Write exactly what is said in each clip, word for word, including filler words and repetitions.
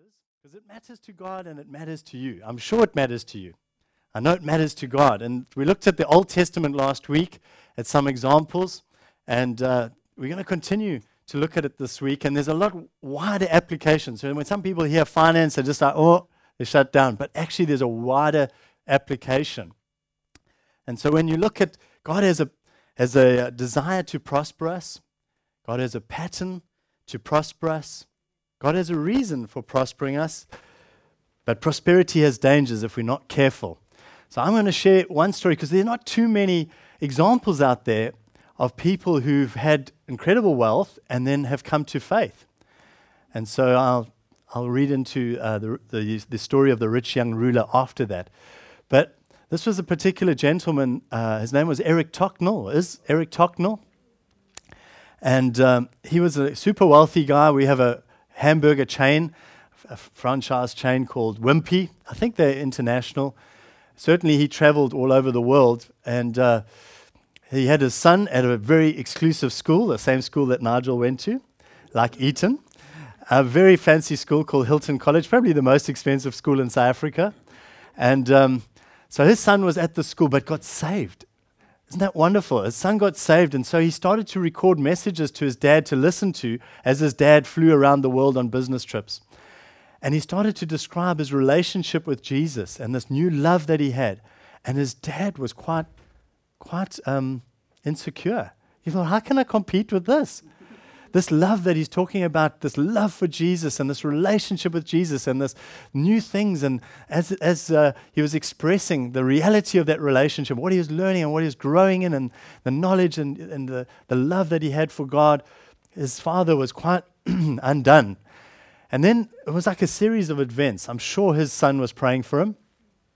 Because it matters to God and it matters to you. I'm sure it matters to you. I know it matters to God. And we looked at the Old Testament last week at some examples, and uh, we're going to continue to look at it this week. And there's a lot wider application. So when some people hear finance, they're just like, oh, they shut down. But actually, there's a wider application. And so when you look at God has a has a desire to prosper us, God has a pattern to prosper us. God has a reason for prospering us, but prosperity has dangers if we're not careful. So I'm going to share one story because there are not too many examples out there of people who've had incredible wealth and then have come to faith. And so I'll I'll read into uh, the, the the story of the rich young ruler after that. But this was a particular gentleman. Uh, his name was Eric Tocknell. Is Eric Tocknell? And um, he was a super wealthy guy. We have a hamburger chain, a franchise chain called Wimpy. I think they're international. Certainly he traveled all over the world, and uh, he had his son at a very exclusive school, the same school that Nigel went to, like Eton, a very fancy school called Hilton College, probably the most expensive school in South Africa. And um, so his son was at the school but got saved. Isn't that wonderful? His son got saved, and so he started to record messages to his dad to listen to as his dad flew around the world on business trips. And he started to describe his relationship with Jesus and this new love that he had. And his dad was quite, quite um, insecure. He thought, how can I compete with this? This love that he's talking about, this love for Jesus and this relationship with Jesus and this new things. And as as uh, he was expressing the reality of that relationship, what he was learning and what he was growing in, and the knowledge and, and the, the love that he had for God, his father was quite undone. And then it was like a series of events. I'm sure his son was praying for him.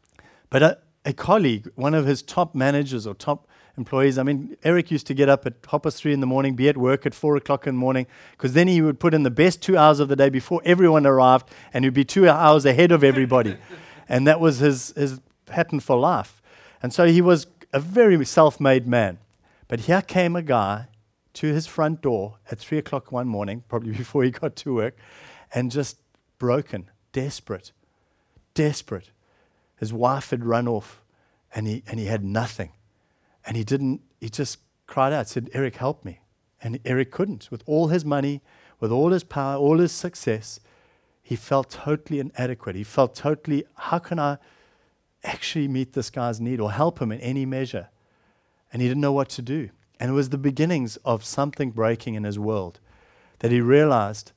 But a, a colleague, one of his top managers or top employees. I mean, Eric used to get up at half past three in the morning, be at work at four o'clock in the morning, because then he would put in the best two hours of the day before everyone arrived, and he'd be two hours ahead of everybody. And that was his, his pattern for life. And so he was a very self-made man. But here came a guy to his front door at three o'clock one morning, probably before he got to work, and just broken, desperate, desperate. His wife had run off, and he and he had nothing. And he didn't, he just cried out, said, Eric, help me. And Eric couldn't. With all his money, with all his power, all his success, he felt totally inadequate. He felt totally, how can I actually meet this guy's need or help him in any measure? And he didn't know what to do. And it was the beginnings of something breaking in his world that he realized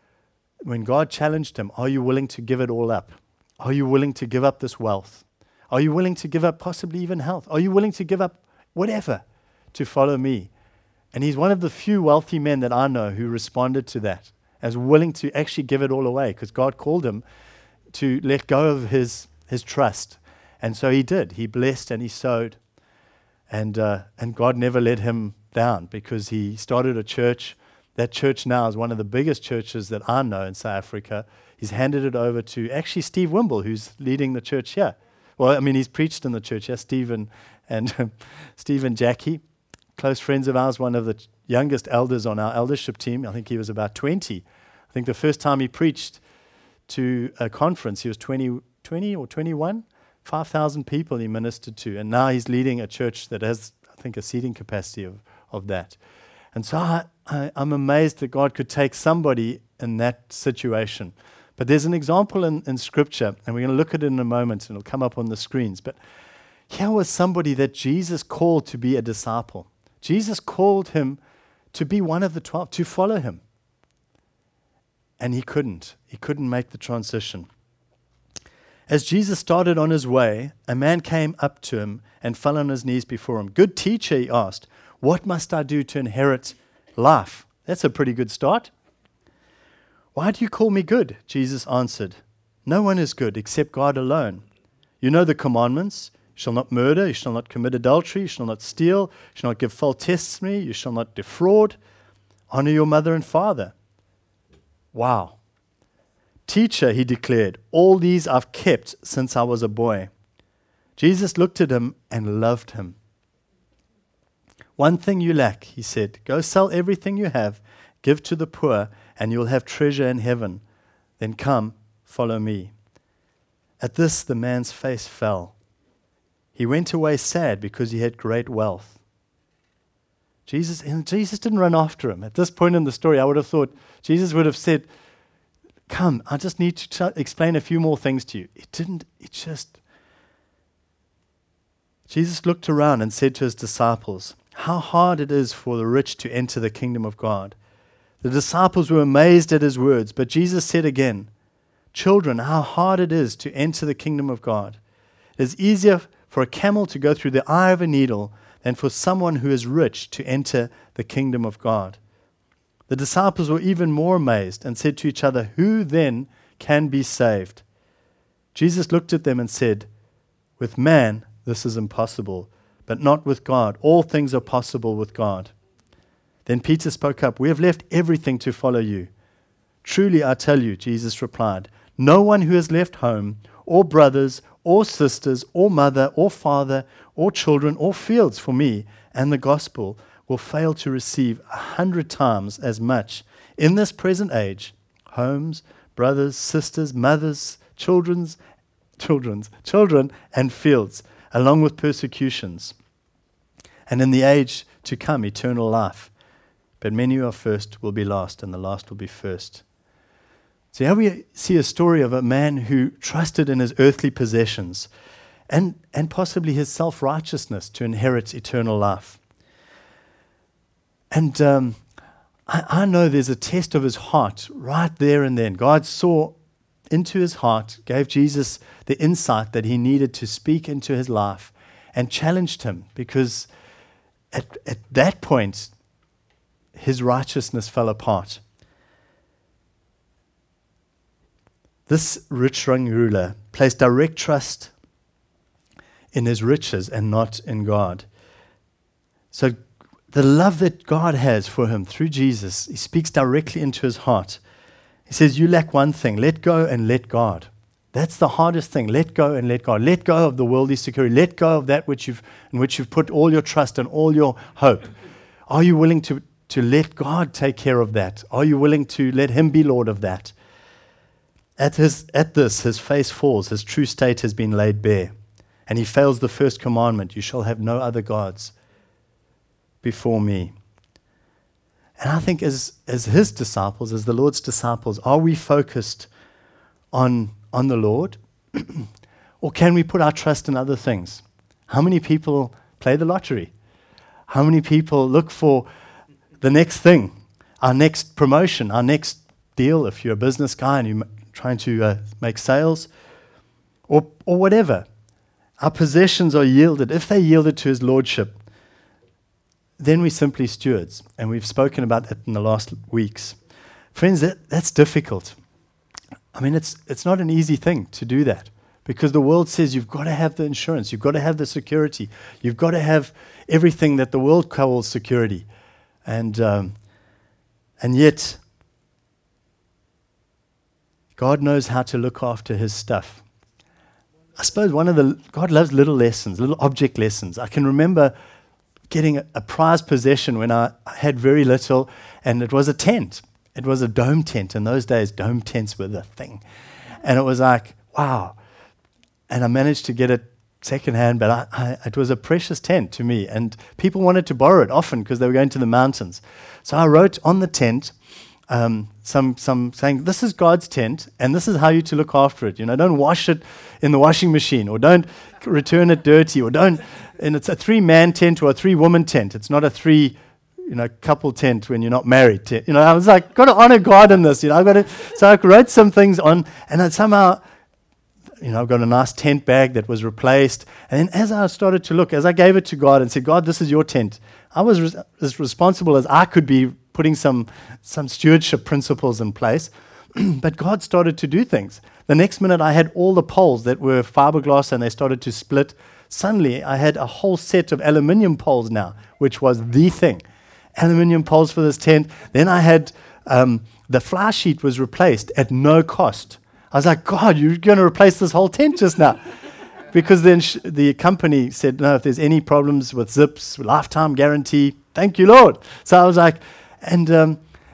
when God challenged him, are you willing to give it all up? Are you willing to give up this wealth? Are you willing to give up possibly even health? Are you willing to give up whatever to follow me? And he's one of the few wealthy men that I know who responded to that as willing to actually give it all away, because God called him to let go of his his trust. And so he did. He blessed and he sowed. And uh, and God never let him down, because he started a church. That church now is one of the biggest churches that I know in South Africa. He's handed it over to actually Steve Wimble, who's leading the church here. Well, I mean, he's preached in the church, yeah, Steve and, and um, Steve and Jackie, close friends of ours, one of the ch- youngest elders on our eldership team. I think he was about twenty. I think the first time he preached to a conference, he was twenty, twenty or twenty-one, five thousand people he ministered to. And now he's leading a church that has, I think, a seating capacity of, of that. And so I, I, I'm amazed that God could take somebody in that situation. But there's an example in, in Scripture, and we're going to look at it in a moment, and it'll come up on the screens. But here was somebody that Jesus called to be a disciple. Jesus called him to be one of the twelve, to follow him. And he couldn't. He couldn't make the transition. As Jesus started on his way, a man came up to him and fell on his knees before him. Good teacher, he asked, what must I do to inherit life? That's a pretty good start. Why do you call me good? Jesus answered, no one is good except God alone. You know the commandments. You shall not murder, you shall not commit adultery, you shall not steal, you shall not give false testimony, you shall not defraud. Honor your mother and father. Wow. Teacher, he declared, all these I've kept since I was a boy. Jesus looked at him and loved him. One thing you lack, he said. Go sell everything you have, give to the poor, and you'll have treasure in heaven. Then come, follow me." At this, the man's face fell. He went away sad because he had great wealth. Jesus, and Jesus didn't run after him. At this point in the story, I would have thought Jesus would have said, "Come, I just need to t- explain a few more things to you." It didn't, it just... Jesus looked around and said to his disciples, "How hard it is for the rich to enter the kingdom of God." The disciples were amazed at his words, but Jesus said again, "Children, how hard it is to enter the kingdom of God. It is easier for a camel to go through the eye of a needle than for someone who is rich to enter the kingdom of God." The disciples were even more amazed and said to each other, "Who then can be saved?" Jesus looked at them and said, "With man this is impossible, but not with God. All things are possible with God." Then Peter spoke up, "We have left everything to follow you." "Truly I tell you," Jesus replied, "no one who has left home, or brothers, or sisters, or mother, or father, or children, or fields for me and the gospel will fail to receive a hundred times as much in this present age, homes, brothers, sisters, mothers, children's, children's, children, and fields, along with persecutions, and in the age to come, eternal life. But many who are first will be last, and the last will be first." So here we see a story of a man who trusted in his earthly possessions and, and possibly his self-righteousness to inherit eternal life. And um, I, I know there's a test of his heart right there and then. God saw into his heart, gave Jesus the insight that he needed to speak into his life, and challenged him, because at, at that point, his righteousness fell apart. This rich young ruler placed direct trust in his riches and not in God. So the love that God has for him through Jesus, he speaks directly into his heart. He says, "You lack one thing. Let go and let God." That's the hardest thing. Let go and let God. Let go of the worldly security. Let go of that which you've, in which you've put all your trust and all your hope. Are you willing to, to let God take care of that? Are you willing to let him be Lord of that? At his at this, his face falls. His true state has been laid bare. And he fails the first commandment, "You shall have no other gods before me." And I think as, as his disciples, as the Lord's disciples, are we focused on, on the Lord? Or can we put our trust in other things? How many people play the lottery? How many people look for the next thing, our next promotion, our next deal, if you're a business guy and you're trying to uh, make sales, or, or whatever? Our possessions are yielded. If they yielded to his lordship, then we're simply stewards. And we've spoken about that in the last weeks. Friends, that, that's difficult. I mean, it's it's not an easy thing to do that, because the world says you've got to have the insurance, you've got to have the security, you've got to have everything that the world calls security. And um, and yet, God knows how to look after his stuff. I suppose one of the, God loves little lessons, little object lessons. I can remember getting a, a prized possession when I had very little, and it was a tent. It was a dome tent. In those days, dome tents were the thing. And it was like, wow. And I managed to get it secondhand, but I, I, it was a precious tent to me. And people wanted to borrow it often because they were going to the mountains. So I wrote on the tent, Um, some some saying, "This is God's tent, and this is how you to look after it. You know, don't wash it in the washing machine, or don't return it dirty, or don't." And it's a three-man tent or a three-woman tent. It's not a three, you know, couple tent when you're not married. Tent. You know, I was like, got to honor God in this. You know, I got to. So I wrote some things on, and then somehow, you know, I've got a nice tent bag that was replaced. And then as I started to look, as I gave it to God and said, "God, this is your tent," I was res- as responsible as I could be, putting some some stewardship principles in place. But God started to do things. The next minute I had all the poles that were fiberglass and they started to split. Suddenly I had a whole set of aluminium poles now, which was the thing. Aluminium poles for this tent. Then I had, um, the fly sheet was replaced at no cost. I was like, "God, you're going to replace this whole tent just now." Because then sh- the company said, "No, if there's any problems with zips, lifetime guarantee, thank you, Lord." So I was like, and um,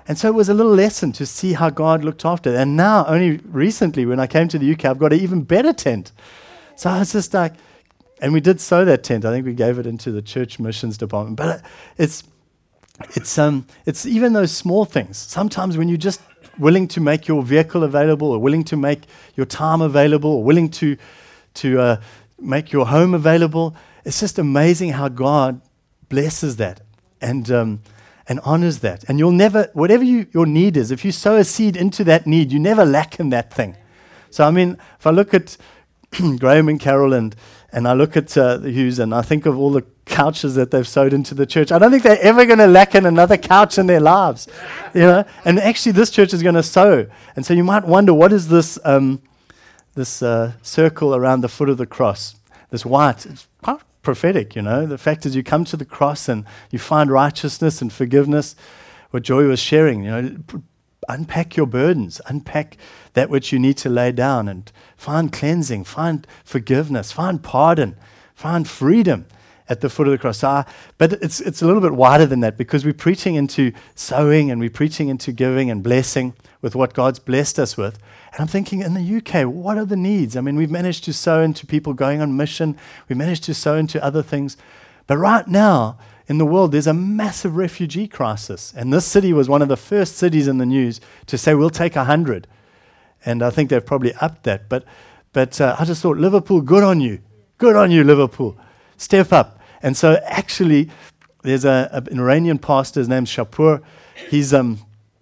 And so it was a little lesson to see how God looked after it. And now, only recently, when I came to the U K, I've got an even better tent. So I was just like, and we did sew that tent. I think we gave it into the church missions department. But it's, it's, um, it's even those small things. Sometimes when you're just willing to make your vehicle available, or willing to make your time available, or willing to, to uh, make your home available, it's just amazing how God blesses that and um, and honors that. And you'll never, whatever you, your need is, if you sow a seed into that need, you never lack in that thing. So I mean, if I look at Graham and Carol and and I look at uh, the Hughes and I think of all the couches that they've sewed into the church, I don't think they're ever going to lack in another couch in their lives, you know. And actually, this church is going to sow. And so you might wonder, what is this um, this uh, circle around the foot of the cross? This white. It's quite prophetic, you know. The fact is, you come to the cross and you find righteousness and forgiveness. What Joy was sharing, you know, p- unpack your burdens, unpack that which you need to lay down, and find cleansing, find forgiveness, find pardon, find freedom at the foot of the cross. So I, but it's it's a little bit wider than that, because we're preaching into sowing and we're preaching into giving and blessing with what God's blessed us with. And I'm thinking, in the U K, what are the needs? I mean, we've managed to sow into people going on mission. We've managed to sow into other things. But right now, in the world, there's a massive refugee crisis. And this city was one of the first cities in the news to say, we'll take one hundred. And I think they've probably upped that. But but uh, I just thought, Liverpool, good on you. Good on you, Liverpool. Step up. And so actually, there's a, a, an Iranian pastor, his name's Shapur. He's um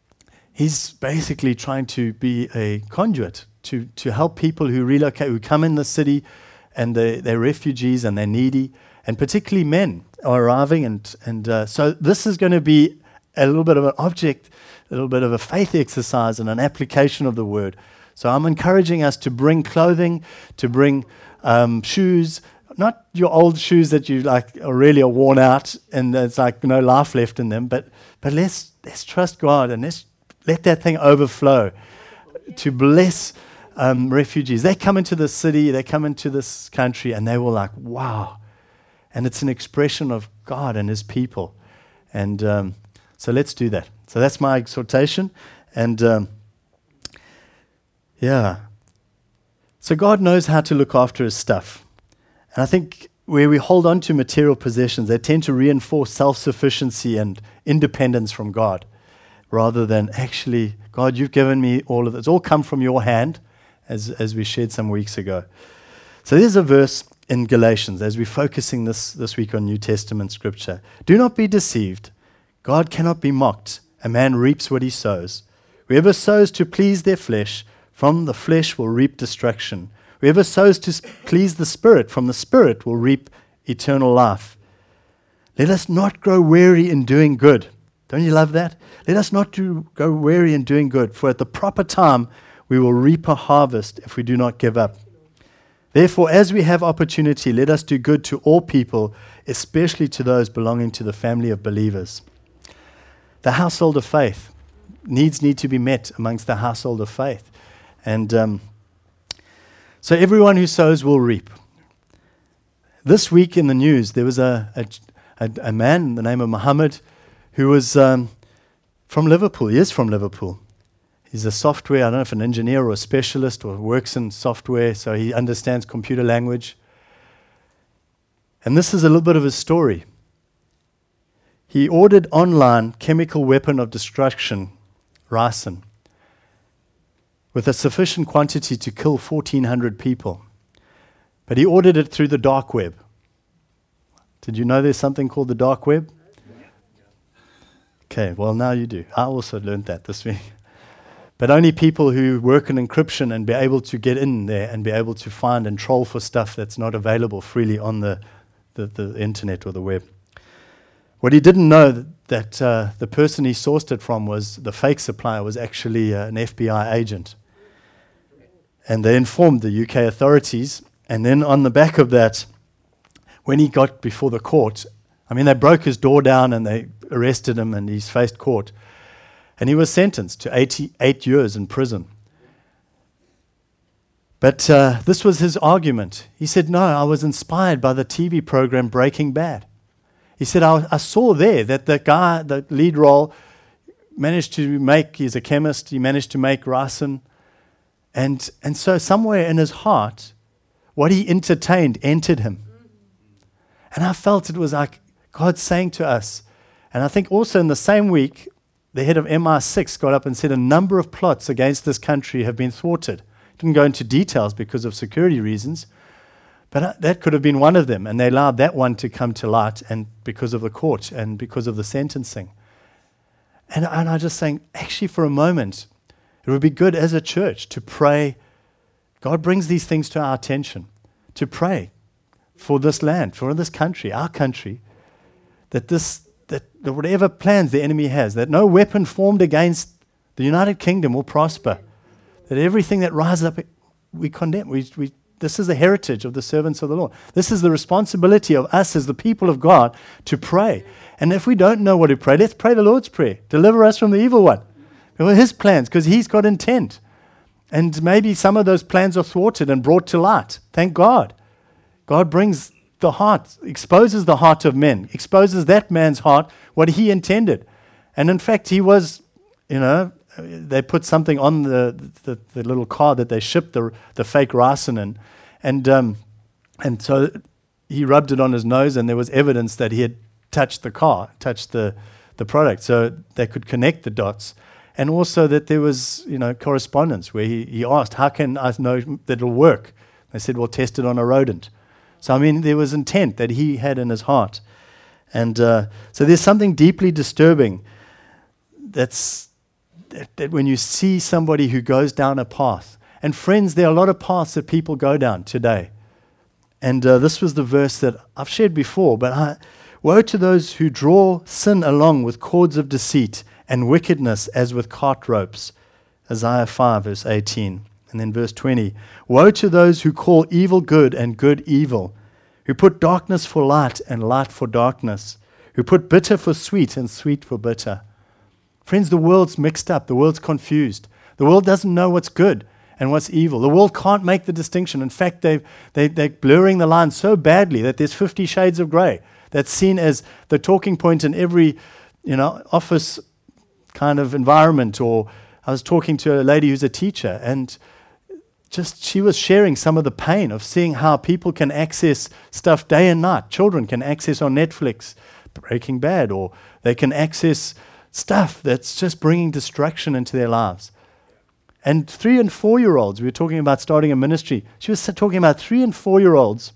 he's basically trying to be a conduit to, to help people who relocate, who come in the city, and they, they're refugees and they're needy, and particularly men are arriving. And, and uh, so this is going to be a little bit of an object, a little bit of a faith exercise and an application of the word. So I'm encouraging us to bring clothing, to bring um, shoes, not your old shoes that you like are really are worn out and there's like no life left in them, but but let's let's trust God and let's let that thing overflow to bless um, refugees. They come into the city, they come into this country, and they were like, wow. And it's an expression of God and his people. And um, so let's do that. So that's my exhortation. And um, yeah. So God knows how to look after his stuff. And I think where we hold on to material possessions, they tend to reinforce self-sufficiency and independence from God, rather than actually, God, you've given me all of this. It's all come from your hand, as, as we shared some weeks ago. So there's a verse in Galatians, as we're focusing this, this week on New Testament scripture. Do not be deceived. God cannot be mocked. A man reaps what he sows. Whoever sows to please their flesh, from the flesh will reap destruction. Whoever sows to please the Spirit, from the Spirit will reap eternal life. Let us not grow weary in doing good. Don't you love that? Let us not do, go weary in doing good, for at the proper time we will reap a harvest if we do not give up. Therefore, as we have opportunity, let us do good to all people, especially to those belonging to the family of believers. The household of faith. Needs need to be met amongst the household of faith. And um, so everyone who sows will reap. This week in the news, there was a, a, a, a man in the name of Muhammad who was um, from Liverpool. He is from Liverpool. He's a software, I don't know if an engineer or a specialist or works in software, so he understands computer language. And this is a little bit of his story. He ordered online chemical weapon of destruction, ricin, with a sufficient quantity to kill fourteen hundred people. But he ordered it through the dark web. Did you know there's something called the dark web? Okay, well now you do. I also learned that this week. But only people who work in encryption and be able to get in there and be able to find and troll for stuff that's not available freely on the, the, the internet or the web. What he didn't know that, that uh, the person he sourced it from was the fake supplier was actually uh, an F B I agent. And they informed the U K authorities, and then on the back of that, when he got before the court, I mean, they broke his door down and they arrested him and he's faced court. And he was sentenced to eighty-eight years in prison. But uh, this was his argument. He said, no, I was inspired by the T V program Breaking Bad. He said, I, I saw there that the guy, the lead role, managed to make, he's a chemist, he managed to make ricin. And, and so somewhere in his heart, what he entertained entered him. And I felt it was like God saying to us, and I think also in the same week, the head of M I six got up and said a number of plots against this country have been thwarted. Didn't go into details because of security reasons, but uh, that could have been one of them, and they allowed that one to come to light, and because of the court and because of the sentencing. And, and I just saying, actually for a moment, it would be good as a church to pray. God brings these things to our attention, to pray for this land, for this country, our country, that this, that, that whatever plans the enemy has, that no weapon formed against the United Kingdom will prosper, that everything that rises up, we condemn. We, we, this is the heritage of the servants of the Lord. This is the responsibility of us as the people of God to pray. And if we don't know what to pray, let's pray the Lord's Prayer. Deliver us from the evil one. Well, his plans, because he's got intent. And maybe some of those plans are thwarted and brought to light. Thank God. God brings the heart, exposes the heart of men, exposes that man's heart, what he intended. And in fact, he was, you know, they put something on the, the, the little car that they shipped the, the fake ricin in. And, um, and so he rubbed it on his nose, and there was evidence that he had touched the car, touched the, the product. So they could connect the dots. And also that there was, you know, correspondence where he, he asked, how can I know that it'll work? They said, well, test it on a rodent. So, I mean, there was intent that he had in his heart. And uh, so there's something deeply disturbing that's that, that when you see somebody who goes down a path. And friends, there are a lot of paths that people go down today. And uh, this was the verse that I've shared before, but I, woe to those who draw sin along with cords of deceit and wickedness as with cart ropes. Isaiah five, verse eighteen. And then verse twenty. Woe to those who call evil good and good evil, who put darkness for light and light for darkness, who put bitter for sweet and sweet for bitter. Friends, the world's mixed up. The world's confused. The world doesn't know what's good and what's evil. The world can't make the distinction. In fact, they've, they, they're blurring the line so badly that there's fifty shades of gray. That's seen as the talking point in every, you know, office kind of environment. Or I was talking to a lady who's a teacher, and just she was sharing some of the pain of seeing how people can access stuff day and night. Children can access on Netflix Breaking Bad, or they can access stuff that's just bringing destruction into their lives. And three and four-year-olds, we were talking about starting a ministry. She was talking about three and four-year-olds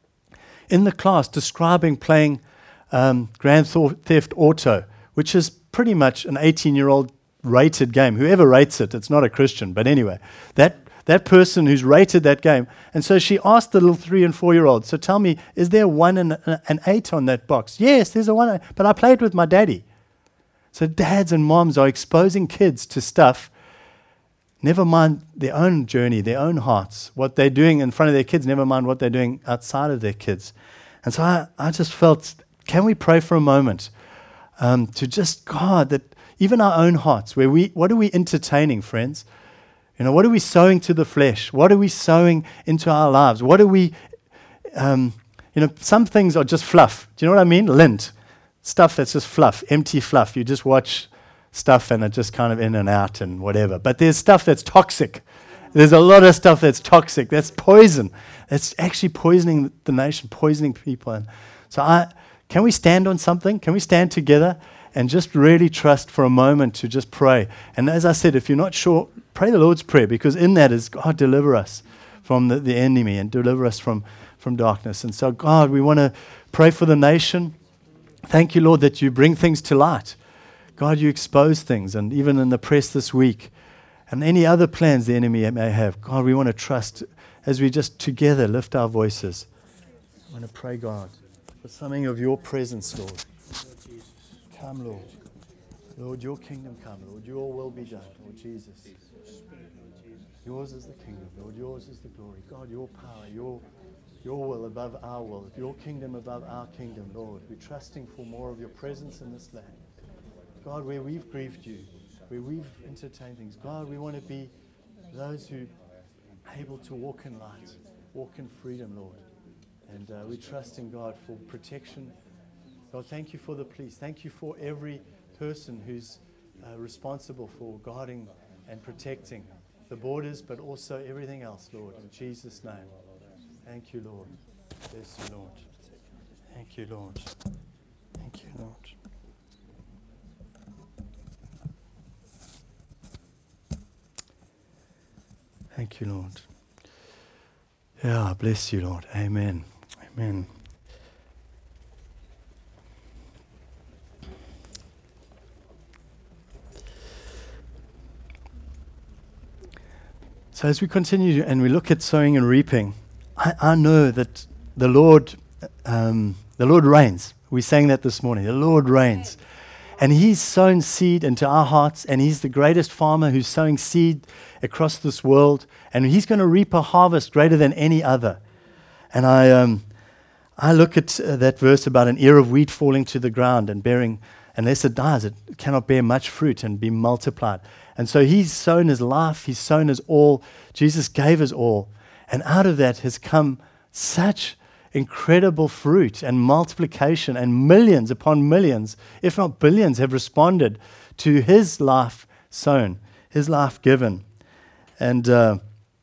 in the class describing playing um, Grand Theft Auto, which is pretty much an eighteen-year-old rated game. Whoever rates it, it's not a Christian. But anyway, that that person who's rated that game. And so she asked the little three and four-year-old, so tell me, is there one and an eight on that box? Yes, there's a one, but I played with my daddy. So dads and moms are exposing kids to stuff, never mind their own journey, their own hearts, what they're doing in front of their kids, never mind what they're doing outside of their kids. And so I, I just felt, can we pray for a moment um, to just, God, that even our own hearts, where we, what are we entertaining, friends? You know, what are we sowing to the flesh? What are we sowing into our lives? What are we, um, you know, some things are just fluff. Do you know what I mean? Lint. Stuff that's just fluff, empty fluff. You just watch stuff and it's just kind of in and out and whatever. But there's stuff that's toxic. There's a lot of stuff that's toxic. That's poison. That's actually poisoning the nation, poisoning people. And so I, can we stand on something? Can we stand together and just really trust for a moment to just pray? And as I said, if you're not sure, pray the Lord's Prayer, because in that is, God, deliver us from the, the enemy and deliver us from, from darkness. And so, God, we want to pray for the nation. Thank you, Lord, that you bring things to light. God, you expose things, and even in the press this week, and any other plans the enemy may have. God, we want to trust as we just together lift our voices. I want to pray, God, for something of your presence, Lord. Come, Lord. Lord, your kingdom come, Lord. Your will be done, Lord Jesus. Yours is the kingdom, Lord. Yours is the glory. God, your power, your Your will above our will, your kingdom above our kingdom, Lord. We're trusting for more of your presence in this land. God, where we've grieved you, where we've entertained things, God, we want to be those who are able to walk in light, walk in freedom, Lord. And uh, we trust in God for protection. God, thank you for the police. Thank you for every person who's uh, responsible for guarding and protecting the borders, but also everything else, Lord, in Jesus' name. Thank you, Lord. Bless you, Lord. Thank you, Lord. Thank you, Lord. Thank you, Lord. Yeah, bless you, Lord. Amen. Amen. So as we continue and we look at sowing and reaping, I, I know that the Lord, um, the Lord reigns. We sang that this morning. The Lord reigns. And He's sown seed into our hearts, and He's the greatest farmer who's sowing seed across this world, and He's going to reap a harvest greater than any other. And I um, I look at uh, that verse about an ear of wheat falling to the ground and bearing, unless it dies, it cannot bear much fruit and be multiplied. And so He's sown His life, He's sown His all. Jesus gave His all. And out of that has come such incredible fruit and multiplication, and millions upon millions, if not billions, have responded to His life sown, His life given. And uh,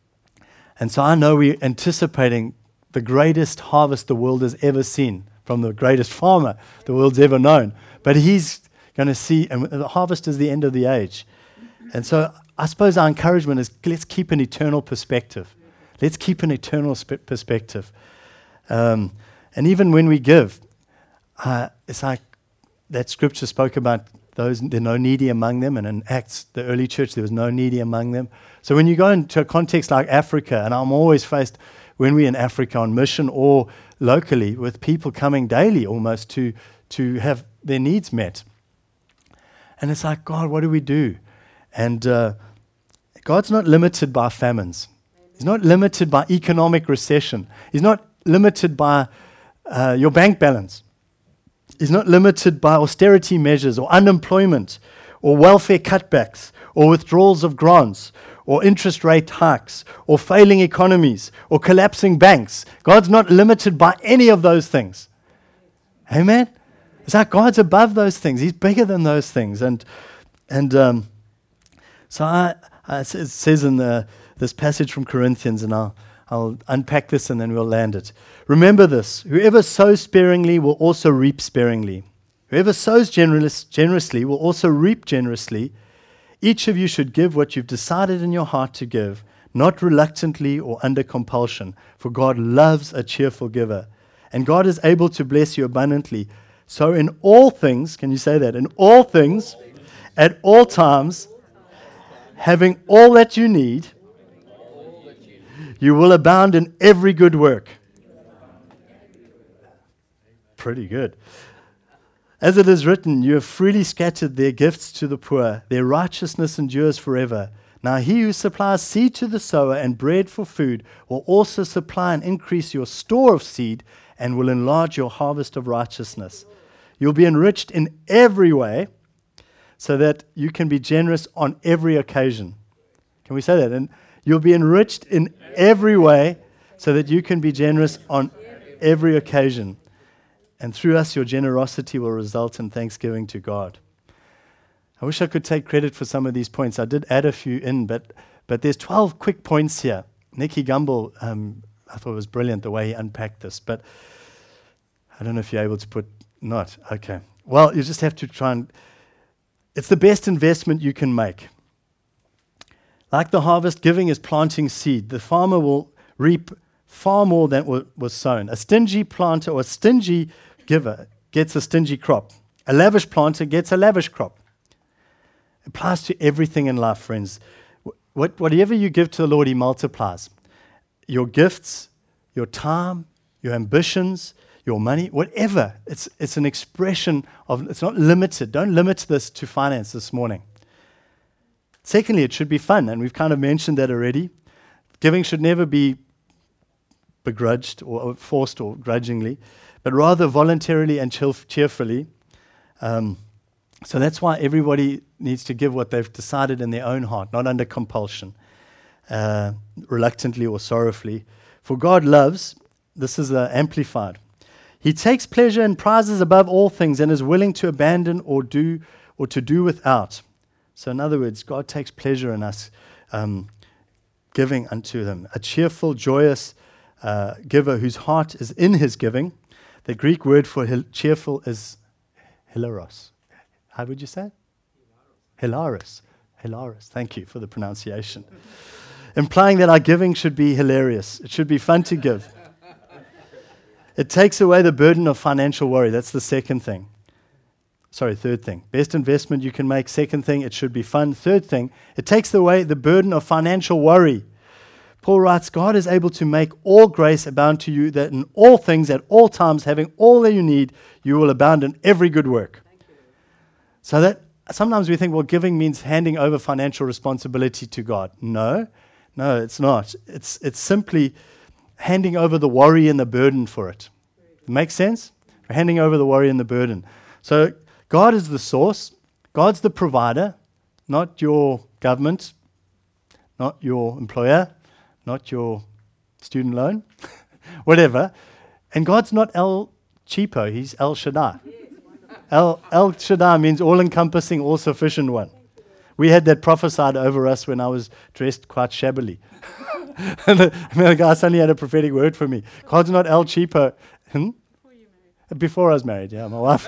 and so I know we're anticipating the greatest harvest the world has ever seen from the greatest farmer the world's ever known. But He's going to see, and the harvest is the end of the age. And so I suppose our encouragement is, let's keep an eternal perspective. Let's keep an eternal sp- perspective. Um, and even when we give, uh, it's like that scripture spoke about those, there are no needy among them. And in Acts, the early church, there was no needy among them. So when you go into a context like Africa, and I'm always faced when we're in Africa on mission or locally with people coming daily almost to, to have their needs met. And it's like, God, what do we do? And uh, God's not limited by famines. He's not limited by economic recession. He's not limited by uh, your bank balance. He's not limited by austerity measures or unemployment or welfare cutbacks or withdrawals of grants or interest rate hikes or failing economies or collapsing banks. God's not limited by any of those things. Amen? It's like God's above those things. He's bigger than those things. And and um, so I, I, it says in the, this passage from Corinthians, and I'll I'll unpack this and then we'll land it. Remember this: whoever sows sparingly will also reap sparingly. Whoever sows generous, generously will also reap generously. Each of you should give what you've decided in your heart to give, not reluctantly or under compulsion, for God loves a cheerful giver. And God is able to bless you abundantly. So in all things, can you say that? In all things, at all times, having all that you need, you will abound in every good work. Pretty good. As it is written, you have freely scattered their gifts to the poor. Their righteousness endures forever. Now he who supplies seed to the sower and bread for food will also supply and increase your store of seed and will enlarge your harvest of righteousness. You'll be enriched in every way so that you can be generous on every occasion. Can we say that? And you'll be enriched in every way so that you can be generous on every occasion. And through us, your generosity will result in thanksgiving to God. I wish I could take credit for some of these points. I did add a few in, but but there's twelve quick points here. Nicky Gumbel, um, I thought it was brilliant the way he unpacked this, but I don't know if you're able to put, not, okay. Well, you just have to try and, it's the best investment you can make. Like the harvest, giving is planting seed. The farmer will reap far more than wa- was sown. A stingy planter or a stingy giver gets a stingy crop. A lavish planter gets a lavish crop. It applies to everything in life, friends. What, whatever you give to the Lord, He multiplies. Your gifts, your time, your ambitions, your money, whatever. It's, it's an expression of, it's not limited. Don't limit this to finance this morning. Secondly, it should be fun, and we've kind of mentioned that already. Giving should never be begrudged or forced or grudgingly, but rather voluntarily and cheerfully. Um, so that's why everybody needs to give what they've decided in their own heart, not under compulsion, uh, reluctantly or sorrowfully. For God loves, this is uh, amplified, He takes pleasure in prizes above all things and is willing to abandon or do or to do without. So in other words, God takes pleasure in us um, giving unto him. A cheerful, joyous uh, giver whose heart is in his giving. The Greek word for hil- cheerful is hilaros. How would you say it? Hilaris. Hilaris. Thank you for the pronunciation. Implying that our giving should be hilarious. It should be fun to give. It takes away the burden of financial worry. That's the second thing. Sorry, third thing. Best investment you can make. Second thing, it should be fun. Third thing, it takes away the burden of financial worry. Paul writes, God is able to make all grace abound to you, that in all things, at all times, having all that you need, you will abound in every good work. So that sometimes we think, well, giving means handing over financial responsibility to God. No, no, it's not. It's it's simply handing over the worry and the burden for it. Makes sense? Handing over the worry and the burden. So God is the source. God's the provider, not your government, not your employer, not your student loan, whatever. And God's not El Cheapo, he's El Shaddai. El, El Shaddai means all-encompassing, all-sufficient one. We had that prophesied over us when I was dressed quite shabbily. and, the, and the guy suddenly had a prophetic word for me. God's not El Cheapo. Hmm? Before you married. Before I was married, yeah, my wife.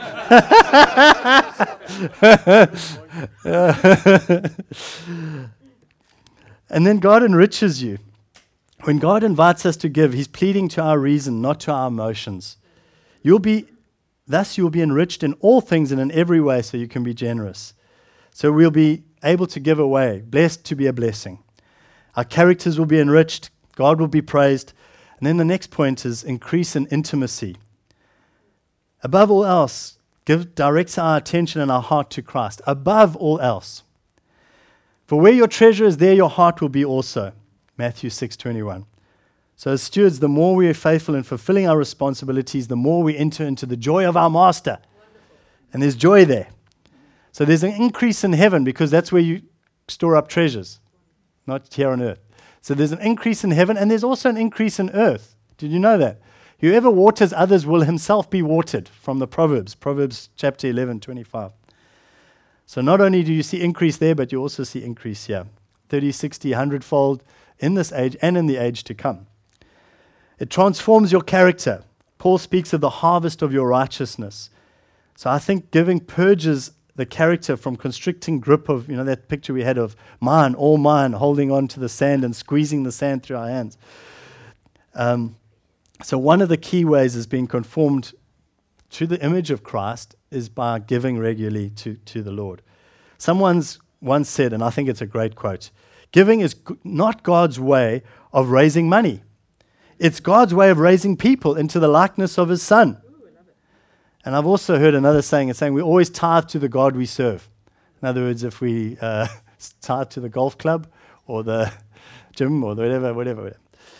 And then God enriches you. When God invites us to give, he's pleading to our reason, not to our emotions. You'll be, thus you'll be enriched in all things and in every way so you can be generous. So we'll be able to give away, blessed to be a blessing. Our characters will be enriched, God will be praised. And then the next point is increase in intimacy. Above all else, give directs our attention and our heart to Christ. Above all else. For where your treasure is, there your heart will be also. Matthew six twenty-one. So as stewards, the more we are faithful in fulfilling our responsibilities, the more we enter into the joy of our master. And there's joy there. So there's an increase in heaven because that's where you store up treasures, not here on earth. So there's an increase in heaven and there's also an increase in earth. Did you know that? Whoever waters others will himself be watered, from the Proverbs, Proverbs chapter eleven, twenty-five. So not only do you see increase there, but you also see increase here. thirty, sixty, one hundred fold in this age and in the age to come. It transforms your character. Paul speaks of the harvest of your righteousness. So I think giving purges the character from constricting grip of, you know, that picture we had of mine, all mine, holding on to the sand and squeezing the sand through our hands. Um, so one of the key ways is being conformed to the image of Christ is by giving regularly to, to the Lord. Someone's once said, and I think it's a great quote, giving is g- not God's way of raising money. It's God's way of raising people into the likeness of his Son. And I've also heard another saying, it's saying we always tithe to the God we serve. In other words, if we uh, tithe to the golf club or the gym or the whatever, whatever, whatever.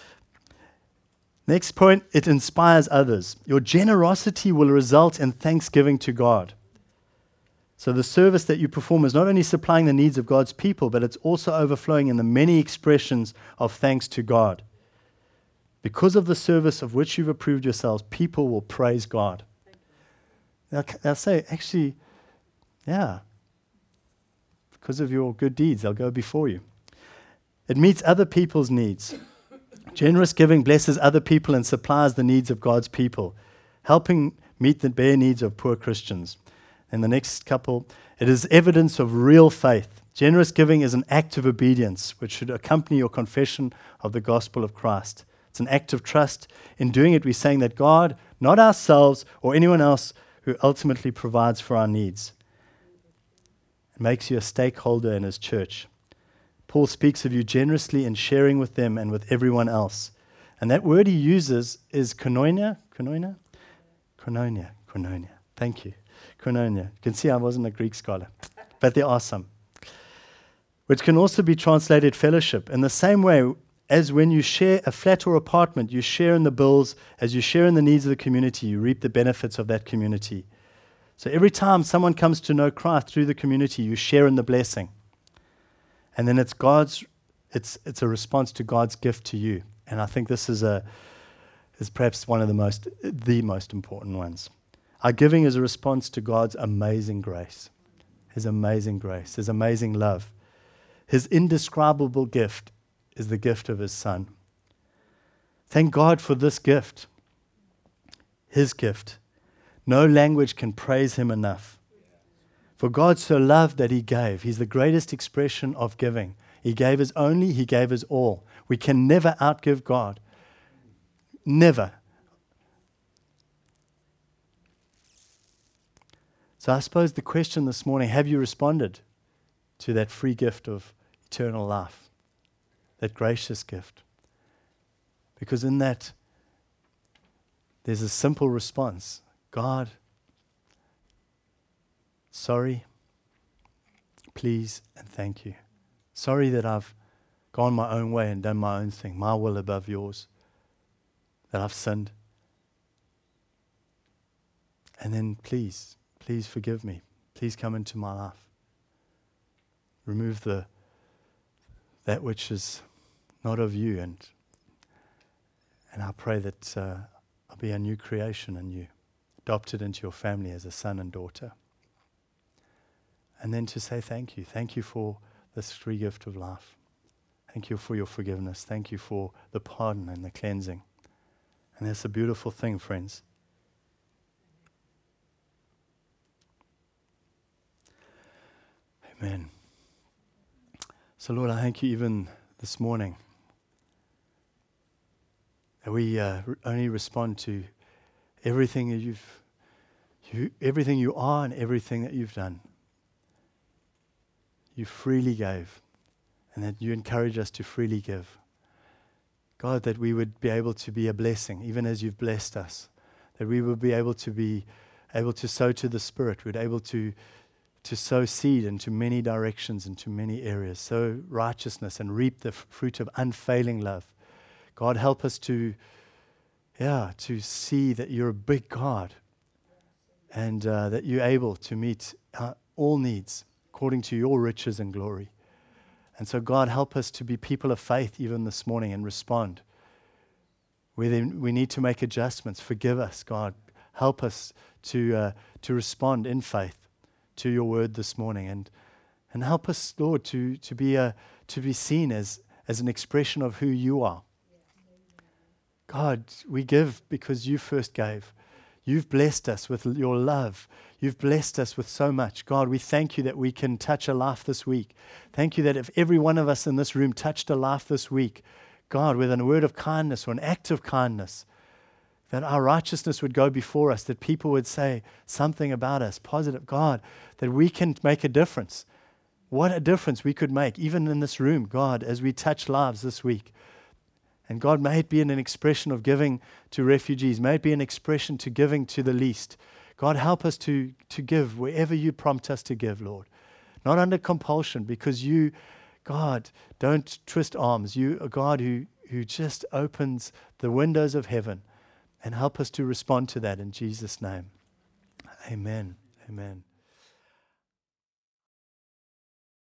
Next point, it inspires others. Your generosity will result in thanksgiving to God. So the service that you perform is not only supplying the needs of God's people, but it's also overflowing in the many expressions of thanks to God. Because of the service of which you've approved yourselves, people will praise God. They'll, they'll say, actually, yeah, because of your good deeds, they'll go before you. It meets other people's needs. Generous giving blesses other people and supplies the needs of God's people, helping meet the bare needs of poor Christians. And the next couple, it is evidence of real faith. Generous giving is an act of obedience, which should accompany your confession of the gospel of Christ. It's an act of trust. In doing it, we're saying that God, not ourselves or anyone else, who ultimately provides for our needs. It makes you a stakeholder in his church. Paul speaks of you generously in sharing with them and with everyone else. And that word he uses is koinonia. Koinonia? Koinonia. Koinonia. Thank you. Koinonia. You can see I wasn't a Greek scholar, but there are some. Which can also be translated fellowship. In the same way as when you share a flat or apartment, you share in the bills, as you share in the needs of the community, you reap the benefits of that community. So every time someone comes to know Christ through the community, you share in the blessing. And then it's God's, it's it's a response to God's gift to you. And I think this is a is perhaps one of the most the most important ones. Our giving is a response to God's amazing grace. His amazing grace, His amazing love. His indescribable gift is the gift of His Son. Thank God for this gift, His gift. No language can praise Him enough. For God so loved that He gave. He's the greatest expression of giving. He gave His only, He gave His all. We can never outgive God. Never. So I suppose the question this morning, have you responded to that free gift of eternal life? That gracious gift? Because in that, there's a simple response. God, sorry, please, and thank you. Sorry that I've gone my own way and done my own thing, my will above yours, that I've sinned. And then please, please forgive me. Please come into my life. Remove the that which is not of you, and and I pray that uh, I'll be a new creation in you, adopted into your family as a son and daughter. And then to say thank you. Thank you for this free gift of life. Thank you for your forgiveness. Thank you for the pardon and the cleansing. And that's a beautiful thing, friends. Amen. So, Lord, I thank you even this morning that we uh, re- only respond to everything that you've, you, everything you are and everything that you've done. You freely gave, and that you encourage us to freely give. God, that we would be able to be a blessing, even as you've blessed us. That we would be able to be able to sow to the Spirit. We'd able to to sow seed into many directions, into many areas. Sow righteousness and reap the f- fruit of unfailing love. God, help us to, yeah, to see that you're a big God, and uh, that you're able to meet uh, all needs according to your riches and glory. And so, God, help us to be people of faith even this morning and respond. Where then we need to make adjustments, forgive us, God. Help us to uh, to respond in faith to your word this morning, and and help us, Lord, to to be a to be seen as as an expression of who you are. God, we give because you first gave. You've blessed us with your love. You've blessed us with so much. God, we thank you that we can touch a life this week. Thank you that if every one of us in this room touched a life this week, God, with a word of kindness or an act of kindness, that our righteousness would go before us, that people would say something about us, positive. God, that we can make a difference. What a difference we could make, even in this room, God, as we touch lives this week. And God, may it be an expression of giving to refugees. May it be an expression to giving to the least. God, help us to, to give wherever you prompt us to give, Lord. Not under compulsion, because you, God, don't twist arms. You are God who, who just opens the windows of heaven. And help us to respond to that in Jesus' name. Amen. Amen.